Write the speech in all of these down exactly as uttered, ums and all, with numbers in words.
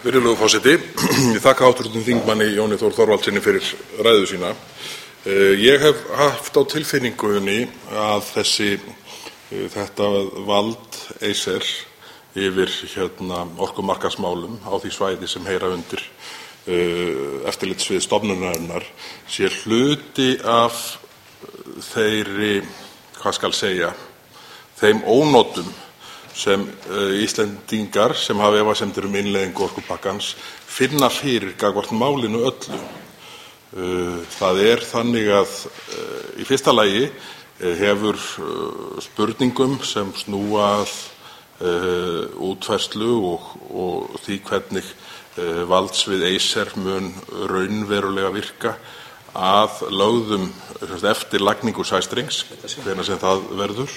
Virðulegur forseti. Ég þakka háttvirtum þingmanni Jóni Þór Þorvaldssyni fyrir ræðu sína. Ég hef haft á tilfinningunni að þessi, þetta vald Acer yfir hérna, orkumarkaðsmálum á því svæði sem heyra undir uh, eftirlitssvið stofnunarinnar sé hluti af þeirri, hvað skal segja, þeim ónotum sem uh, Íslendingar sem hafa efasemdir um innleiðingu orkupakkans finna fyrir gagnvart málinu öllu. Uh, það er þannig að uh, í fyrsta lagi uh, hefur uh, spurningum sem snúa að uh, útfærslu og, og því hvernig uh, valdsvið Acer mun raunverulega virka að lögðum eftir lagningu sæstrengs, hvenær sem það verður.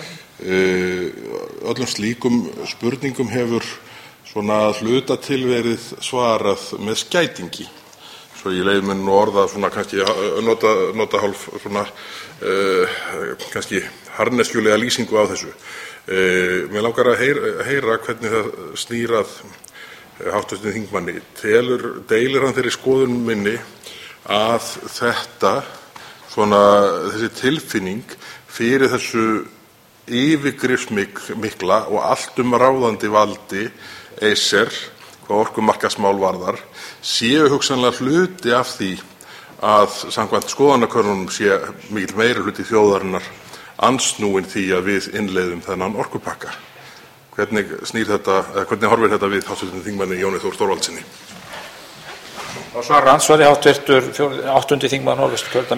Öllum slíkum spurningum hefur svona að hluta til verið svarað með skætingi. Svo ég leyfi mér nú orða svona kannski nota, nota hálf svona uh, kannski harneskjulega lýsingu á þessu. Uh, mér langar að heyra, heyra hvernig það snýrað háttvirtum þingmanni. Telur, deilir hann þeirri skoðun minni að þetta, svona þessi tilfinning fyrir þessu yfirgripsmikla og alltumráðandi valdi Acer, hvað orkumarkaðsmál varðar, séu hugsanlega hluti af því að samkvæmt skoðanakönnunum sé mikill meirihluti þjóðarinnar andsnúinn því að við innleiðum þennan orkupakka. Hvernig snýr þetta, eða hvernig horfir þetta við háttvirtum þingmanni Jóni Þór Þorvaldssyni? Og svarar andsvari háttvirtur áttundi þingmaður Norðvesturkjördæmis